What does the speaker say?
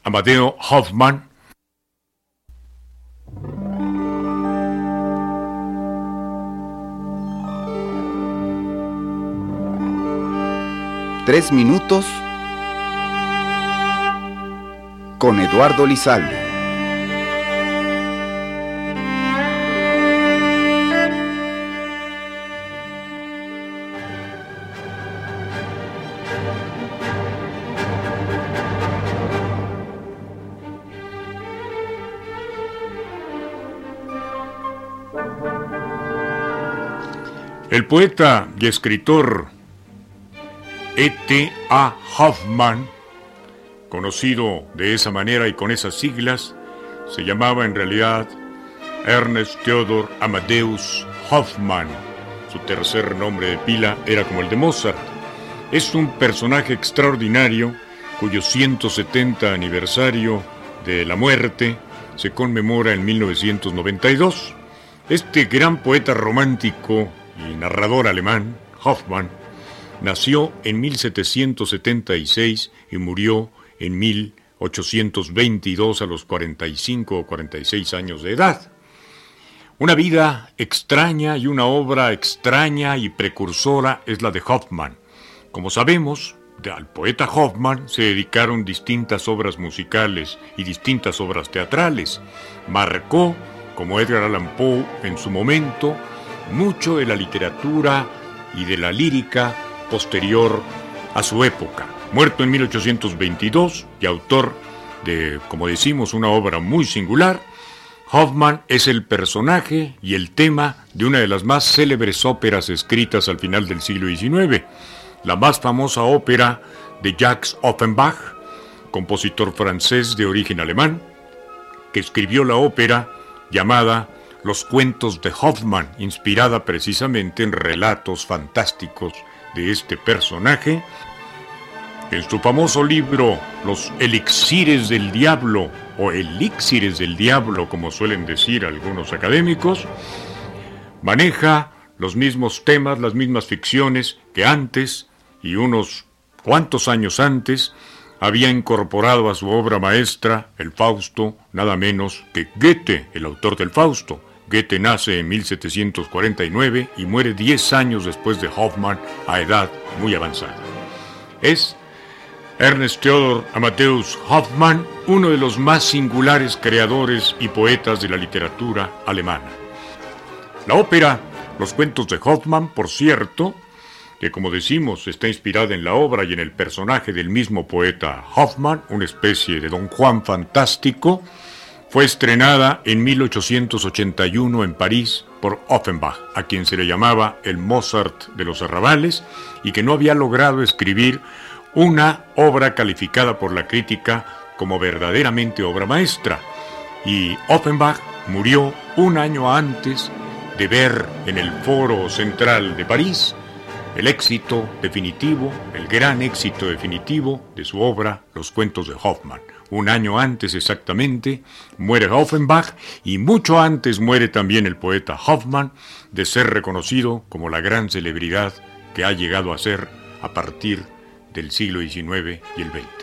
Amadeo Hoffmann. Tres minutos con Eduardo Lizalde. El poeta y escritor E.T.A. Hoffmann, conocido de esa manera y con esas siglas, se llamaba en realidad Ernst Theodor Amadeus Hoffmann. Su tercer nombre de pila era como el de Mozart. Es un personaje extraordinario cuyo 170 aniversario de la muerte se conmemora en 1992. Este gran poeta romántico y narrador alemán, Hoffmann, nació en 1776 y murió en 1822 a los 45 o 46 años de edad. Una vida extraña y una obra extraña y precursora es la de Hoffmann. Como sabemos, al poeta Hoffmann se dedicaron distintas obras musicales y distintas obras teatrales. Marcó, como Edgar Allan Poe en su momento, mucho de la literatura y de la lírica posterior a su época. Muerto en 1822 y autor de, como decimos, una obra muy singular, Hoffmann es el personaje y el tema de una de las más célebres óperas escritas al final del siglo XIX, la más famosa ópera de Jacques Offenbach, compositor francés de origen alemán, que escribió la ópera llamada Los cuentos de Hoffmann, inspirada precisamente en relatos fantásticos de este personaje. En su famoso libro Los elixires del diablo, o elixires del diablo, como suelen decir algunos académicos, maneja los mismos temas, las mismas ficciones que antes, y unos cuantos años antes, había incorporado a su obra maestra, el Fausto, nada menos que Goethe, el autor del Fausto. Goethe nace en 1749 y muere 10 años después de Hoffmann a edad muy avanzada. Es Ernst Theodor Amadeus Hoffmann, uno de los más singulares creadores y poetas de la literatura alemana. La ópera Los cuentos de Hoffmann, por cierto, que como decimos está inspirada en la obra y en el personaje del mismo poeta Hoffmann, una especie de Don Juan fantástico, fue estrenada en 1881 en París por Offenbach, a quien se le llamaba el Mozart de los arrabales y que no había logrado escribir una obra calificada por la crítica como verdaderamente obra maestra. Y Offenbach murió un año antes de ver en el Foro Central de París el éxito definitivo, el gran éxito definitivo de su obra Los cuentos de Hoffmann. Un año antes exactamente muere Offenbach y mucho antes muere también el poeta Hoffmann de ser reconocido como la gran celebridad que ha llegado a ser a partir del siglo XIX y el XX.